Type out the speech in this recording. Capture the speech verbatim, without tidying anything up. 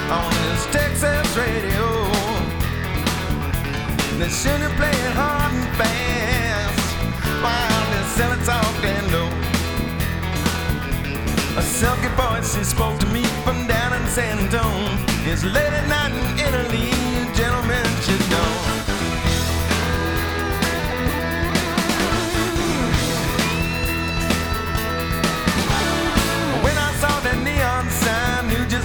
on this Texas radio. They should be playing hard and fast while they're selling soft and low. A silky voice, she spoke to me from down in San Antonio. It's late at night in Italy.